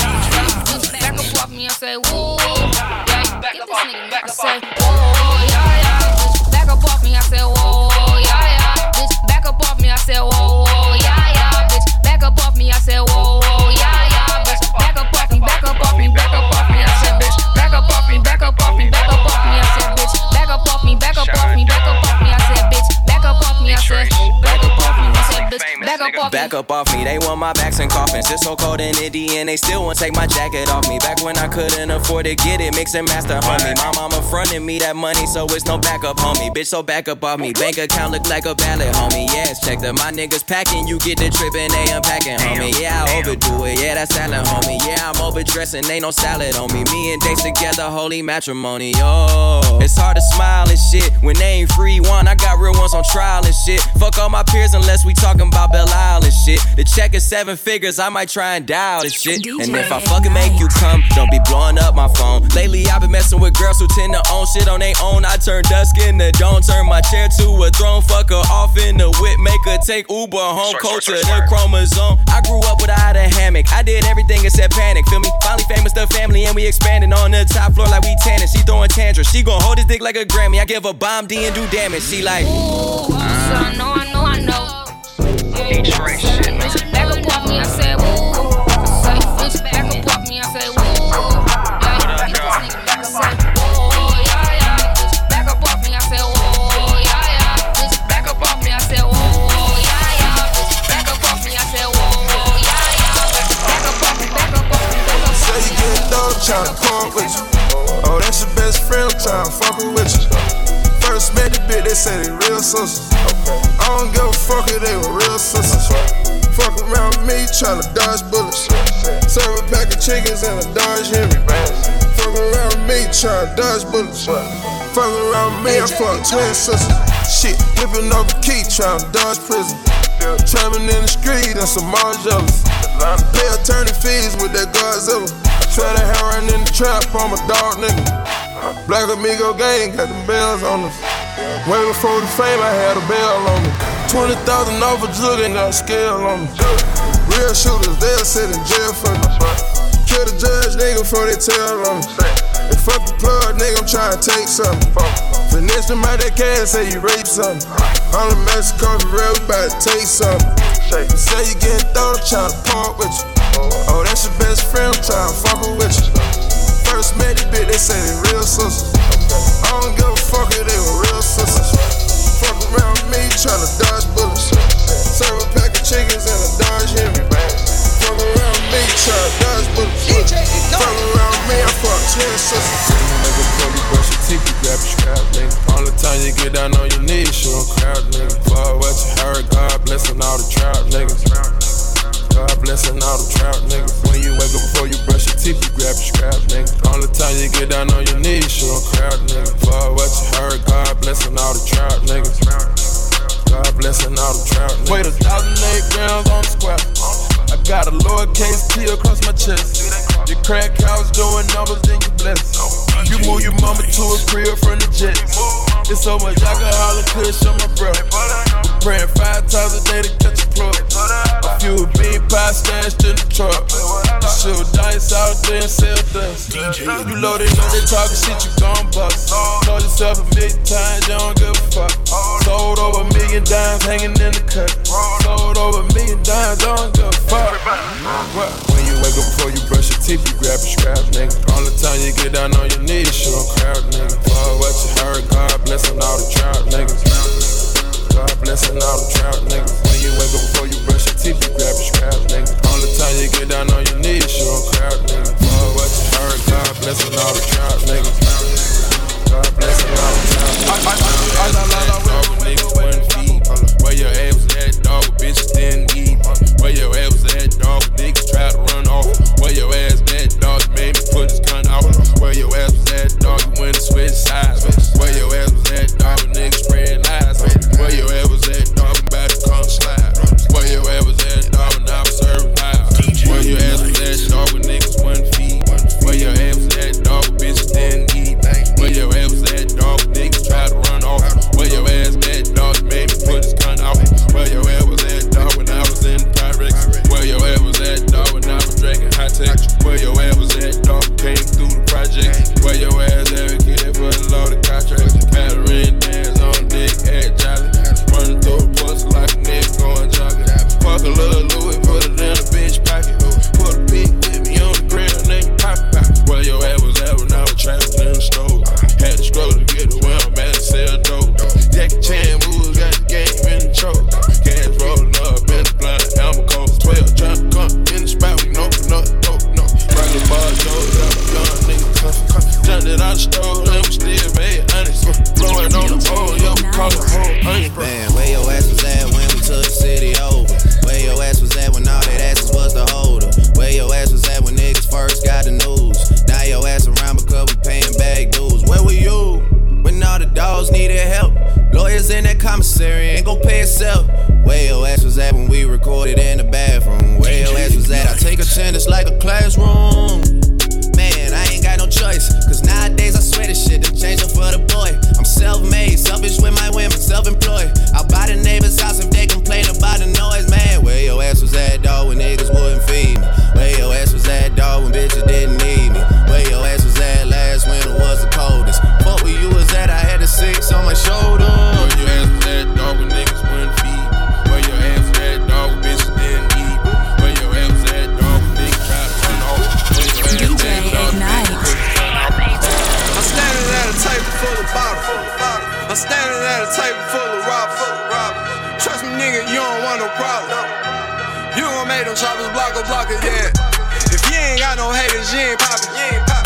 S10: Back up off me, I said, woo. Yeah, get this nigga, I said, whoa, yeah, yeah. Bitch, back up off me, I said, whoa, yeah, yeah. Bitch, back up off me, I said, whoa, yeah, yeah. Bitch, back up off me, I said, whoa, yeah, yeah. Bitch, back up off me, back up off me, back up off me, I said, bitch, back up off me, back up off me, back up off me, I said, bitch, back up off me, back up off me, back up off me, I said, bitch, back up off me, I said, back up off me, I said, bitch, back up off me.
S5: Back up off me, they want my backs and coffins. It's so cold in Indy and they still won't take my jacket off me. Back when I couldn't afford to get it, mix and master, homie. My mama fronted me that money, so it's no backup, homie. Bitch, so back up off me. Bank account look like a ballot, homie. Yes, check that. My niggas packing, you get the trip and they unpacking, homie. Yeah, I overdo it. Yeah, that's salad, homie. Yeah, I'm overdressing, ain't no salad on me. Me and Dace together, holy matrimony. Oh, it's hard to smile and shit when they ain't free one. I got real ones on trial and shit. Fuck all my peers unless we talking about Belle Isle and shit. The check is seven figures, I might try and dial this shit. And if I fucking make you come, don't be blowing up my phone. Lately I've been messing with girls who tend to own shit on they own. I turn dusk into dawn, turn my chair to a throne. Fuck her off in the whip, make her take Uber home. Culture, the chromosome. I grew up without a hammock. I did everything except panic, feel me? Finally famous, the family, and we expanding on the top floor like we tanning. She throwing tantrums, she gon' hold his dick like a Grammy. I give her bomb D and do damage. She like,
S10: ooh, so I know, I know, I know.
S1: Detroit shit, man.
S10: Back up off me, I said, woo. I say, bitch, back up off me, I say, woo. Yeah, get this nigga back, I say, woo, yeah, yeah. Bitch, back up off me, I say, woo, yeah, yeah. Bitch, back up off me, I say, woo, yeah, yeah. Bitch, back up off me, I say, woo, yeah, yeah. Bitch, back
S3: tryna park with you. Oh, that's your best friend, I'm tryna fuck with you. First met the bitch, they say they real sisters. I don't give a fuck if they were real sisters. Fuck around with me, tryna dodge bullets. Serve a pack of chickens and a Dodge Henry. Fuck around with me, tryna dodge bullets. Fuck around with me, I fuck twin sisters. Shit, whipping up a key, tryna dodge prison. Trapping in the street and some more jealous. Pay attorney fees with that Godzilla. Try to have run in the trap, I'm a dog nigga. Black Amigo gang got them bells on us. Way before the fame, I had a bell on me. twenty thousand over jug and got a scale on me. Real shooters, they'll sit in jail for me. Kill the judge, nigga, before they tell on me. They fuck the plug, nigga, I'm tryna take something. Finesse them out that cash, say you rape something. I'm the Mexico for real, we bout to take something. Say you getting thrown, I'm tryna park with you. Oh, that's your best friend, I'm tryna fuck with you. First met the bitch, they say they real sisters. I don't give a fuck if they were real sisters. Fuck around with me, tryna dodge bullets. Serve a pack of chickens and a Dodge Henry. Fuck around with me, tryna dodge bullets. Fuck around with me, I fuck twin sisters. Nigga, before you brush your teeth, you grab your scrap, nigga. Only time you get down on your knees, show a crowd, nigga. Fuck what you heard, God blessing all the trap niggas. God blessing all the trap niggas. When you wake up before you brush your teeth, you grab your scrap, nigga. Only time you get down on your knees, show a crowd, nigga. Fuck what you heard, God blessing all the trap niggas. God blessing all the trap niggas. Wait a thousand eight grams on the square. I got a lowercase T across my chest. Your crack house doing numbers, then you bless. You move your mama to a crib from the jets. It's so much alcohol and kush on my breath. Praying five times a day to catch a plug. A few bean pie stashed in the truck. You shoot dice out there and sell dust. You loaded up, they talking shit, you gon' bust. Told yourself a million times, you don't give a fuck. Sold over a million dimes hanging in the cut. Sold over a million dimes, I don't give a fuck. When you wake up before you brush your teeth, you grab your scrap, nigga. Only time you get down on your knees, show a crowd, nigga. Fuck what you heard, God blessing all the trap niggas. God blessing all the trap niggas. When you wake up before you brush your teeth, you grab your scrap, nigga. Only time you get down on your knees, show a crowd, nigga. Fuck what you heard, God blessing all the trap niggas. God blessing all the trap niggas. I, I, I, I, I, niggas wouldn't feed. Where your ass was at, dog, bitches didn't eat. Where your ass was at, dog, niggas try to run off. Where your ass at, dog, made me put his gun out. Where your ass was at, dog, you went and switch sides. Where your ass was at, dog, niggas spread lies. Where your ass was at, dog, I'm about to come slide. Where your ass was at, dog, when I was serving live. Where your ass was at, dog, when niggas wouldn't feed. Where your ass was at, dog, bitches didn't eat. Where your ass was at, dog, niggas try to run off. Where your ass at, dog, made me put his gun out. Where your ass was at, dog, when I was in the Pyrex. Where your ass was at, dog, when I was drinking high tech. Where your ass was at, dog, came through the project. Where your ass at, get that for the loaded contract. Pattern dance on dick, head jolly. Running through the pussy like a nigga going jogging. Fuck a little Louis, put it in a bitch pocket. Put a pig with me on the grill, then you pop it. Where your ass was at when I was trapping in the stove. Had to struggle to get away, I'm at to sell dope. Jackie Chan moves, got the game in the choke. Gas rolling up in the blind, Elmer Cole. twelve trying to come in the spot, we know for nothing, no, no. Rockin' bar, shows up, young nigga, come, come. Jumped it out the stove, and we still made honest. Blowing on the pole, yo, we call it home, honey.
S11: Man, where your ass was at when we took the city over? Where your ass was at when all that asses was the holder? Where your ass was at when niggas first got the news? Now your ass around because we paying back dues. Where were you when all the dogs needed help? Lawyers in that commissary ain't gon' pay itself. Where your ass was at when we recorded in the bathroom? Where your ass was at? I take attendance like a classroom. Man, I ain't got no choice, cause nowadays I swear this shit done changed up for the boy. I'm self-made, selfish with my women, self-employed. I'll buy the neighbor's house if they complain about the noise, man. Where your ass was at, dog, when niggas wouldn't feed me? Where your ass was at, dog, when bitches didn't need me? Where your ass was at last winter was the coldest? Fuck where you was at, I had the six on my shoulder.
S3: Where your ass was at, dog, when niggas wouldn't feed me? Where your ass was at, dog, when bitches didn't eat me? Where your ass was at, dog, when niggas tried to run off? Where your ass was at, dog, when niggas put his gun out?
S12: I'm standing at a table full of bottles. I'm standing at a table full of robbers. Trust me, nigga, you don't want no problem. You gon' make them choppers block a blocker, yeah. If you ain't got no haters, you ain't poppin'.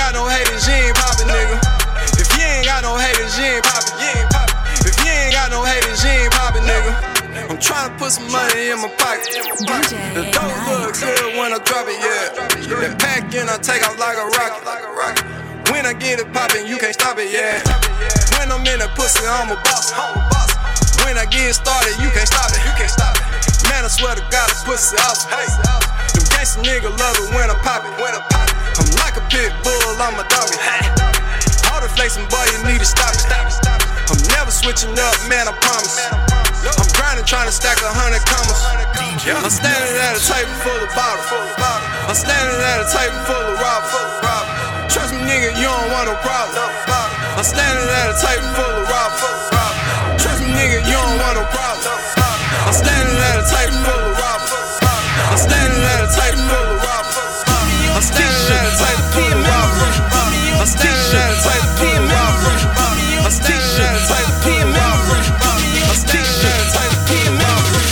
S12: got no haters, you ain't poppin', nigga. If you ain't got no haters, you ain't poppin', you ain't poppin'. If you ain't got no haters, you ain't poppin', nigga. I'm tryna put some money in my pocket. The dope look good when I drop it, yeah. That pack in, I take off like a rocket. When I get it poppin', you can't stop it, yeah. When I'm in the pussy, I'm a boss. When I get started, you can't stop it. You can't stop it. Man, I swear to God, this pussy awesome. Hey, them gangsta niggas love it when I pop it. When I pop it, I'm like a pit bull, I'm a doggy. All the flexing, boy, you need to stop it. I'm never switching up, man, I promise. I'm grinding, trying to stack a hundred commas. I'm standing at a table full of bottles. I'm standing at a table full of robbers. Trust me, nigga, you don't want no problem. I'm standing at a table full of robbers. Trust me, nigga, you don't want no problem. I'm standing at a table full of robbers. I'm standing at a table full of robbers. I'm standing at a table full of robbers. I'm standing at a table full of robbers. I'm standing at a table full of robbers. I'm standing at a table full of robbers.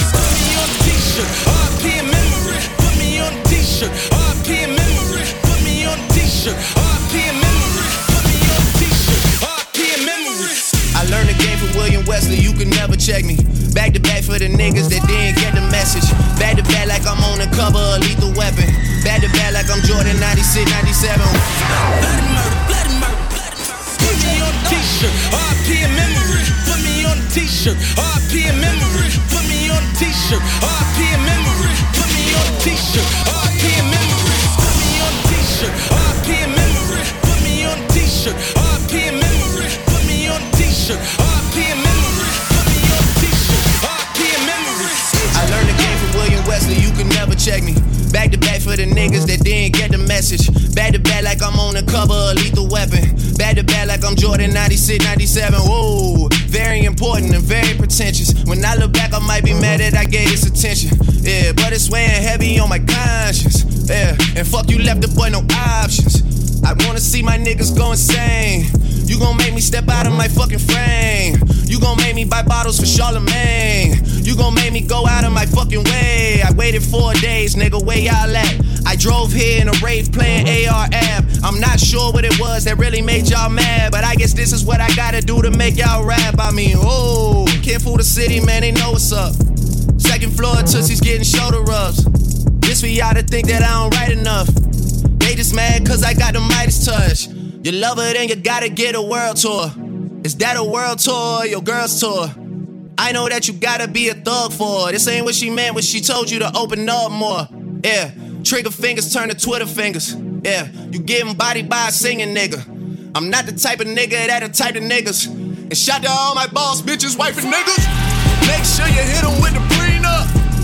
S8: R P in memory, put me on a t-shirt. R P in memory, put me on a t-shirt. R P in memory, put me on a t-shirt. R P in memory.
S5: I learned the game from William Wesley, you can never check me. Back to back for the niggas that didn't get the message. Back to back like I'm on the cover of Lethal Weapon. Back to back like I'm Jordan ninety-six, ninety-seven.
S8: Bloody murder, bloody murder, bloody murder. Put me on a t-shirt. R P in memory, put me on a t-shirt. R P in memory, put me on a t-shirt. R P in memory, put me on a t-shirt. R P in memory, put me on a t-shirt. R P in memory, put me on a t-shirt. R P in memory, put me on a t-shirt. R P in memory, put me on a t-shirt. R P in memory.
S5: I learned the game from William Wesley, you can never check me. Back to back for the niggas that didn't get the message. Back to back like I'm on the cover of Lethal Weapon. Back to back like I'm Jordan ninety-six, ninety-seven. Whoa, very important and very pretentious. When I look back, I might be mad that I gave this attention. Yeah, but it's weighing heavy on my conscience. Yeah, and fuck you left the boy no options. I wanna see my niggas go insane. You gon' make me step out of my fucking frame. You gon' make me buy bottles for Charlemagne. You gon' make me go out of my fucking way. I waited four days, nigga, where y'all at? I drove here in a rave playing A R ab. I'm not sure what it was that really made y'all mad, but I guess this is what I gotta do to make y'all rap. I mean, oh, can't fool the city, man, they know what's up. Second floor, Tootsie's getting shoulder rubs. This for y'all to think that I don't write enough. They just mad cause I got the Midas touch. You love her, then you gotta get a world tour. Is that a world tour or your girl's tour? I know that you gotta be a thug for her. This ain't what she meant when she told you to open up more. Yeah, trigger fingers turn to Twitter fingers. Yeah, you getting bodied by a singing nigga. I'm not the type of nigga that the type of niggas. And shout to all my boss bitches, wife and niggas. Make sure you hit them with the prenup.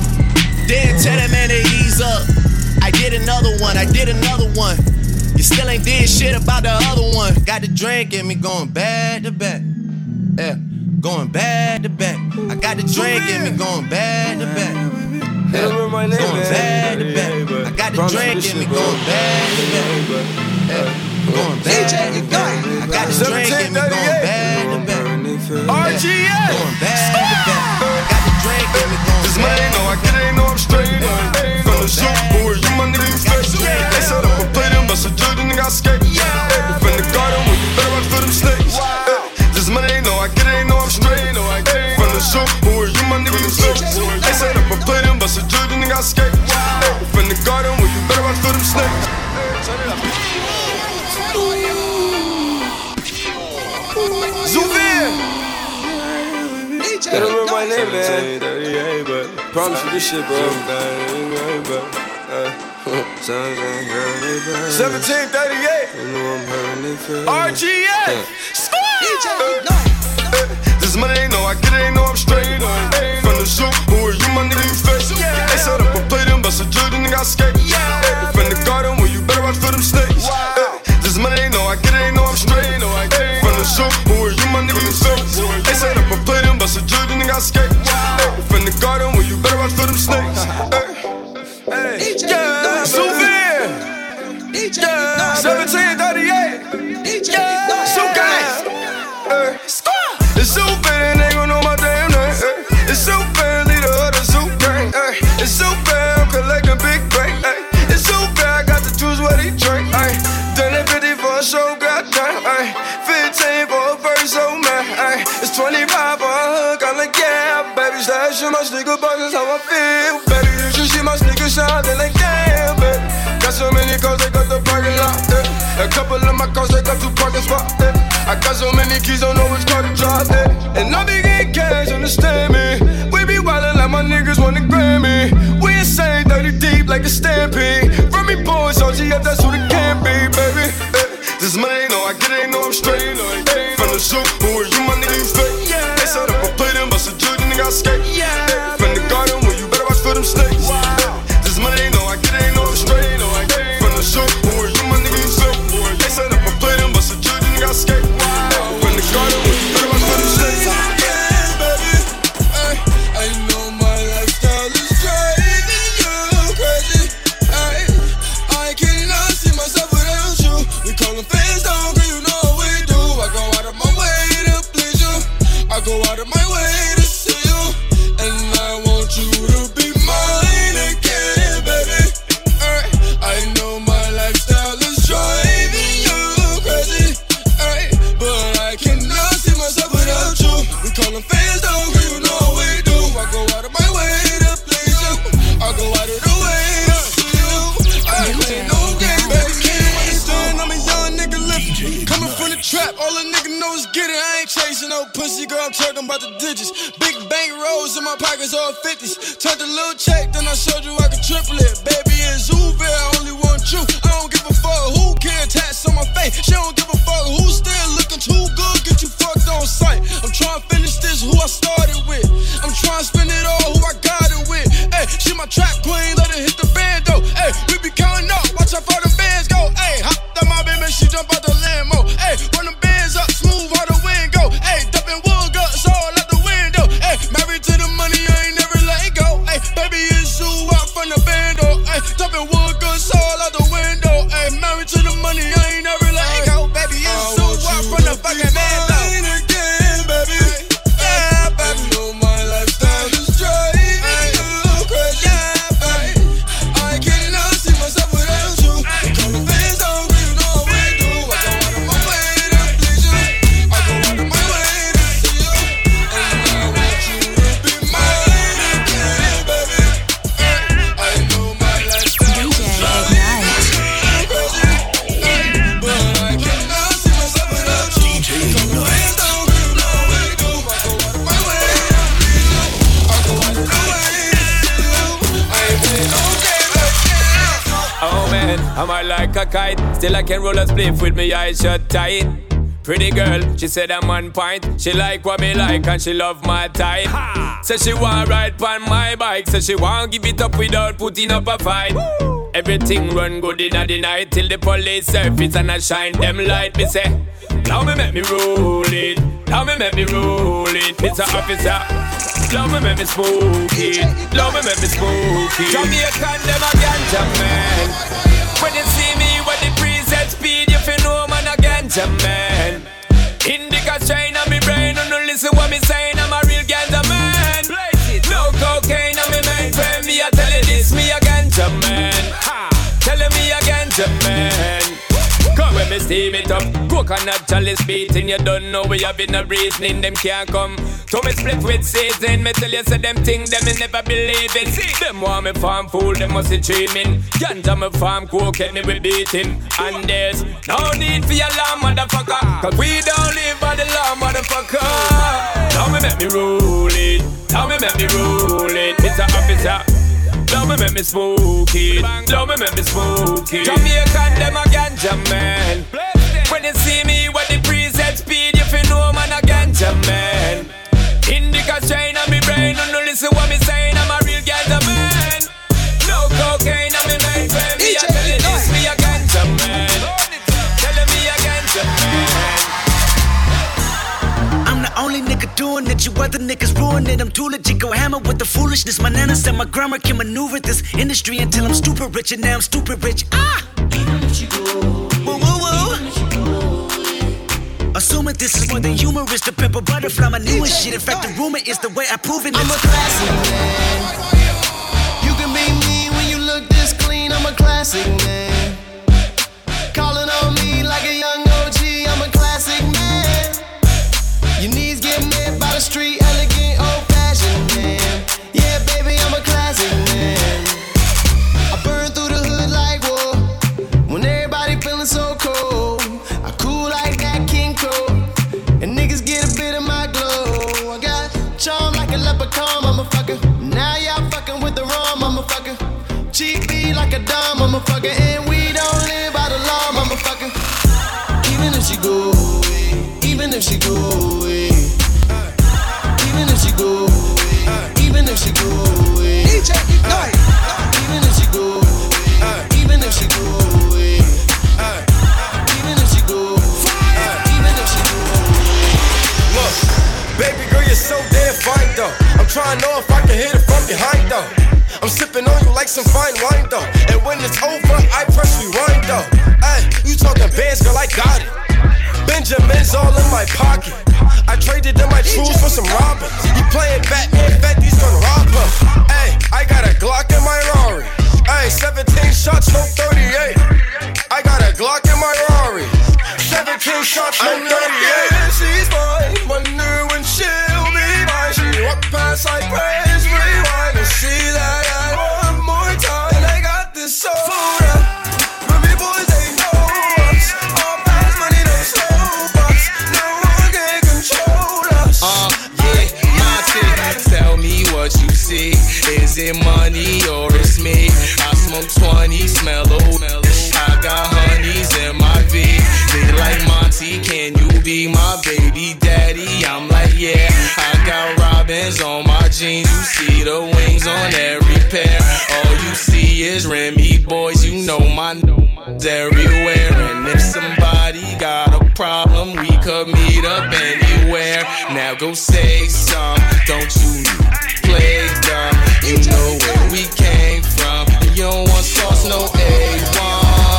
S5: Then tell that man to ease up. I did another one, I did another one. You still ain't did shit about the other one. Got the drink in me going back to back. Yeah, going back to back. I got the drink in me going back to back. Yeah, going back to back. I got the drink in me going back to back. Yeah, going back to back. I got the drink in me going back to back.
S12: R G A!
S5: Going back to back. I got the drink in me going back.
S12: This money, know I get it, know I'm straight. From the shoot, boy, you my nigga, you fake. They set up a plate and bust a judge and nigga, I skate. From the garden, when you better watch for them snakes. This money, know I get it, know I'm straight. From the shoot, boy, you my nigga, you fake. They set up a plate and bust a judge and nigga, I skate. From the garden, when you better watch for them snakes. Zouvir!
S13: They don't remember my name, man. Promise you this shit, bro.
S12: seventeen thirty-eight R G A! This money ain't no, I get it, ain't no, I'm straight. From the zoo, who are you, my nigga, you fake. They set up a plate and bust a judge and nigga, I skate. From the garden, where you better watch for them snakes. This money ain't no, I get it, ain't no, I'm straight. From the zoo, who are you, my nigga, you fake. They set up a plate and bust a judge and nigga, I skate. From the garden, where you better watch for them snakes. Yeah, Zouvir. Yeah, seventeen thirty-eight. Yeah, Zoo Gang. It's Zouvir, and they gon' know my damn name. It's Zouvir.
S3: sneaker box, that's how I feel, baby. You should see my sneakers shine, they like damn, baby. Got so many cars, they got the parking lot, eh. A couple of my cars, they got two parking spots, eh. I got so many keys, don't know which car to drive, eh. And I be getting cash, understand me. We be wildin' like my niggas wanna Grammy. We insane, thirty deep like a stampede. From me boys, O G F, that's who they can be, baby, eh. This money, know I get it, know I'm straight, eh. From the zoo, who are you, my nigga, you fake. They set up a plate and bust a judge, nigga, I skate, eh. From the garden, where you better watch for them snakes, eh. This money, know I get it, know I'm straight. From the zoo, who are you, my nigga, you fake. They set up a plate and bust a judge, nigga, I skate. From the garden, where you better watch for them snakes. Go out of my way to see you, and I want you to be mine again, baby. Ay, I know my lifestyle is driving you crazy, ay, but I cannot see myself without you. We call them fans, don't you know we do. I go out of my way to please you. I go out of the way to see you. I ain't no game, baby. Can't understand, I'm a young nigga living, coming from the trap. All a nigga knows is get it. I ain't chasing no pussy, girl, I'm talking about the digits. Big bank rolls in my pockets, all fifties. Turned a little check, then I showed you I could triple it. Baby, it's Uber, I only want you. I don't give a fuck who can attach on my face. She don't give a fuck who's still looking too good, get you fucked on sight. I'm trying to finish this, who I started with. I'm trying to spend it all, who I got it with. Hey, she my trap queen, let her hit the band though. Hey, we be counting up, watch how far the bands go. Hey, hop that my baby, she jump out the Lambo. Hey, run the bands up, smooth how the wind go. Hey, dumping wood guts all out the window. Hey, married to the money, I ain't never let it go. Hey, baby, it's you out from the bando. Hey, dumping wood guts all out the window. Hey, married to the money, I ain't never let it go. Baby, it's you out from the fucking bando. Again, baby. Yeah, baby. I know my lifestyle is driving you crazy. Yeah, baby. I cannot see myself without you. Call the fans down, you know we do. I go out of my way to please you. I go out of my way to see you, and I want you to be mine again, baby. I know my lifestyle is driving you crazy, but I cannot see myself without you. Call the fans down, you know we do. I go out of my way to please you. I go out of the way to see you. I ain't playing no game like that.
S6: Oh man, I'm high like a kite. Still I can roll a spliff with me eyes shut tight. Pretty girl, she said I'm on point. She like what me like and she love my type. Said she want ride on my bike. Said she want give it up without putting up a fight. Woo! Everything run good in the night till the police surface and I shine them light. Me say, now me make me roll it. Now me make me roll it, Mister Officer. Love me make me smoke it. Love me make me smoke it. Jamaican them a ganja man. When you see me with the preset speed, you feel no man a ganja man. Indica strain on me brain, and no listen what me saying. I'm a real ganja man. No cocaine on me mainframe. Me a tell you this, me a ganja man. Ha, telling me a ganja man. Come when me steam it up, coconut chalice beating. You don't know we have been a reasoning. Them can't come. So me split with season. Me tell you say them thing them me never believe it. See them want me farm fool, them must be dreaming. Ganja me farm cocaine me we beating. And there's no need for your law motherfucker, cause we don't live by the law motherfucker. Now me make me roll it. Now me make me roll it, Mister Officer. Now me make me smoke it. Now me make me smoke it. Jamaican them a ganja man. When you see me with the preset speed, you feel no man a ganja man. Indica strain on me brain, and no listen what me saying. I'm a real ganja man. No cocaine on me mind frame. Me a tell you this, me a ganja man. Telling me a ganja man.
S14: I'm the only nigga doing it, you other niggas ruin it. I'm too legit, go hammer with the foolishness. My nana said my grammar can maneuver this industry until I'm stupid rich, and now I'm stupid rich. Ah! Woo woo woo. Assuming this is more than humorous, the pimple butterfly, my newest shit. In fact, the rumor is the way I prove it.
S15: I'm a classic man. You can be me when you look this clean. I'm a classic man. Calling on me like a young O G. I'm a classic man. Your knees get met by the street, elegant, old-fashioned man. Yeah. go away, even if she go away, even if she go away, D J Ignite. Even if she go away, even if she go away, even if she go, even if she go away.
S13: Look, baby girl, you're so damn fine though. I'm trying to know if I can hit it from behind though. I'm sipping on you like some fine wine though. And when it's over, I press rewind though. Ay, you talking bands, girl, I got it. Benjamin's all in my pocket. I traded in my truths for some robbers. You playing Batman, Fetty's gonna rob him. Ay, I got a Glock in my Rari. Ay, seventeen shots, no thirty-eight. I got a Glock in my Rari. seventeen shots, no thirty-eight. She's mine, wonder when she'll be mine. She walk past like praise, rewind and see that I one more time. And I got this soda. Baby boys, they know us. All fast money, no slow bucks. No one can control us.
S6: Uh, yeah, my ticket. Tell me what you see. Is it money or it's me? I smoke twenty, smell old. I got honeys in my V. They like Monty, can you be my baby daddy? I'm like, yeah. I got robins on my jeans. You see the wings on every pair. All you see is Remy boys. You know my n****s everywhere. And if somebody got a problem, we could meet up anywhere. Now go say some. Don't you play dumb? You know where we came from. You don't want sauce, no A one.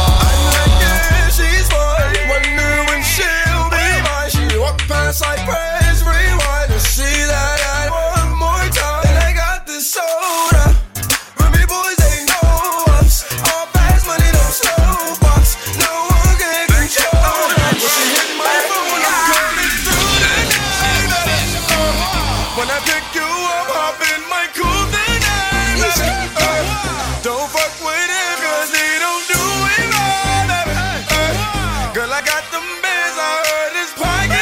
S13: Past like praise, rewind and see that I one more time. And I got this soda. Remy boys, they know us. All fast money, no slow bucks. No one can control us. When she hit my phone, I'm coming through the night. Uh, when I pick you up, hop in my coupe tonight. Uh, don't fuck with him, cause he don't do it right. Uh, girl, I got them bands, I heard his pocket.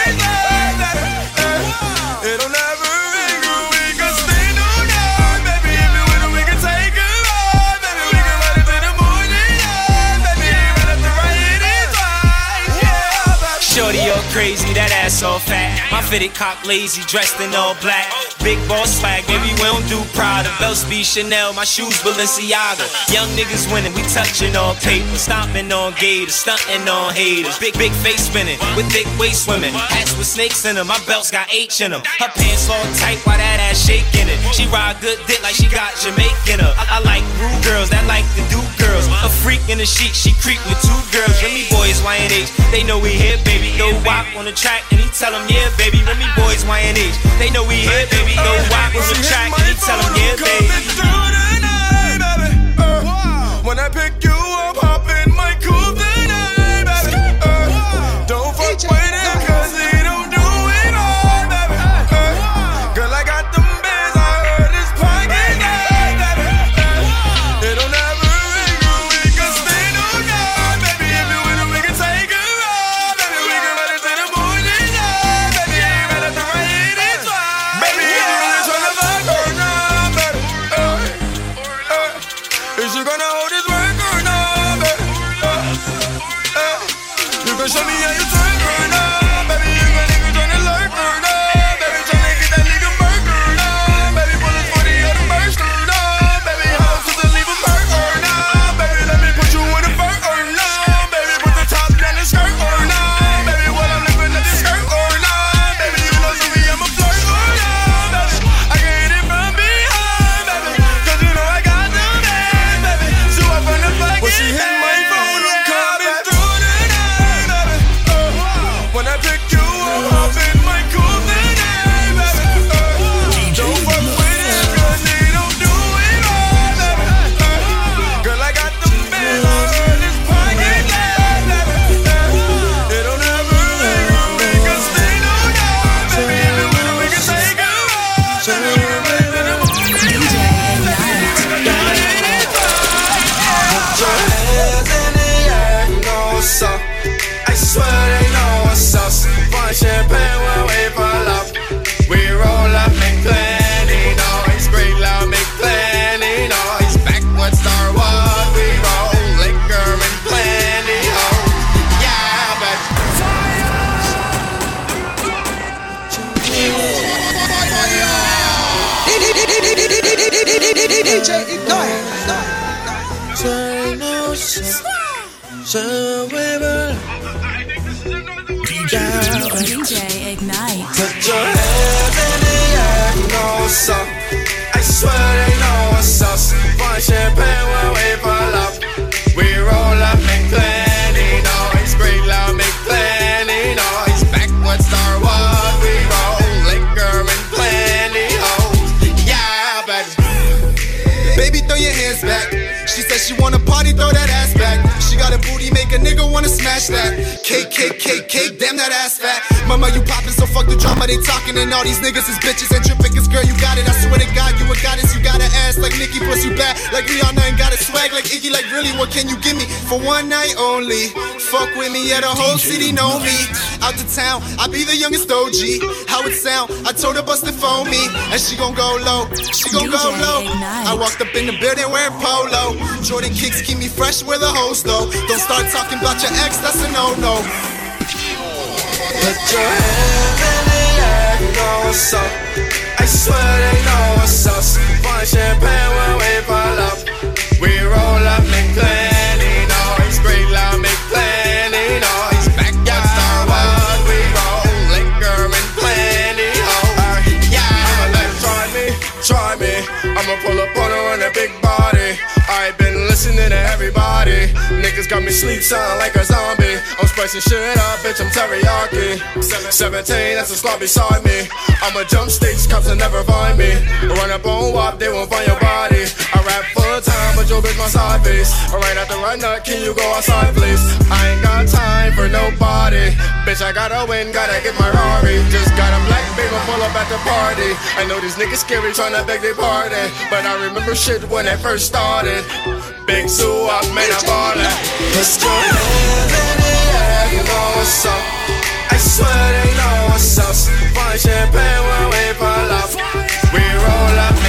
S13: It'll never end, girl, we can stay all night. Baby, if you with it, we can take a ride. Baby, we can ride it to the morning, yeah. Baby, you ain't have to ride it twice, yeah, baby.
S16: Shorty all crazy, that ass all fat. My fitted cock lazy, dressed in all black. Big boss swag, baby, we don't do Prada. Belts be Chanel, my shoes Balenciaga. Young niggas winning, we touching on paper. Stomping on gators, stunting on haters. Big, big face spinning, with thick waist women. Hats with snakes in them, my belts got H in them. Her pants all tight, while that ass shaking it. She ride good dick like she got Jamaican her. I, I like rude girls, that like the do girls. A freak in the sheet, she creep with two girls. Remy boys, Y N H, they know we here, baby. Go walk on the track, and he tell them, yeah, baby. Remy boys, Y N H, they know we here, baby. Go walk on the track, and he tell them, yeah, baby.
S13: When I pick you up, hop in my coupe tonight, baby. Uh, don't fuck with him, cause he don't do it all, baby. Uh, girl, I got them bands, I heard his pocket, baby. Uh, it'll never end, girl, we can stay all night, baby. If you with it, we can take a ride, baby. We can ride it to the morning, yeah, baby. You ain't better to ride it twice, baby. If you really tryna fuck or not, baby. Uh, uh, is you gonna hold his work or not, baby? Uh, uh, you can show me how you twerk or not, baby. You got nigga tryna lurk or not, baby. Tryna get that nigga murk or not, baby. Bullets for the other burst or not, baby. How to leave him hurt or not, baby. Let me put you in a fur or not, baby. Put the top down the skirt or not, baby. While I'm living up the skirt or not, baby. You know so me, I'm a flirt or not, baby. I can hit it from behind, baby. Cause you know I got the man, baby. So I finna fuck it. When she hit my phone, I'm coming through the night, baby. Uh,
S7: D J Ignite.
S3: Put your hands in the air, you know what's up. I swear they know what's up. Fun champagne when we pull up. We roll up, make plenty noise. Great loud, make plenty noise. Backwards Star Wars, we roll liquor and plenty hoes. Yeah, baby. Baby, throw your hands back. She said she wanna party, throw that ass back. She got a booty, make a nigga wanna smash that. Cake, cake, cake, cake, damn that ass fat. Mama, you poppin', so fuck the drama, they talkin'. And all these niggas is bitches and trippin', cause girl, you got it. I swear to God, you a goddess, you got an ass like Nicki, plus you bad like Rihanna and got a swag like Iggy. Like really, what can you give me for one night only? Fuck with me, yeah, the whole city know me. Out the town, I be the youngest O G. How it sound? I told her bust it for me, and she gon' go low, she gon' go low. I walked up in the building wearing polo. Jordan kicks keep me fresh where the hoes though. Don't start talking about your ex, that's a no-no. Put your hands in the air, you know what's up. I swear they know what's up. Fun champagne when we pull up. We roll up, make plenty noise. Great loud, make plenty noise. Backyard Star Wars, we roll liquor and plenty hoes. Yeah, I'ma let try me, try me. I'ma pull up on her in a big body. I've been listening to everybody. Niggas got me sleep sound like a zombie. I'm spicing shit up, bitch, I'm teriyaki. seventeen, that's a slot beside me. I'ma jump stakes, cops will never find me. Run up on W A P, they won't find your body. I rap full time, but your bitch my side piece. Right after run up, can you go outside, please? I ain't got time for nobody. Bitch, I gotta win, gotta get my Rari. Just got a black baby pull up at the party. I know these niggas scary tryna beg they pardon, but I remember shit when it first started. Big zoo up, man, I ballin'. Let's go hands in the air, you know what's up. I swear they know what's up. Fun champagne when we pull up. We roll up,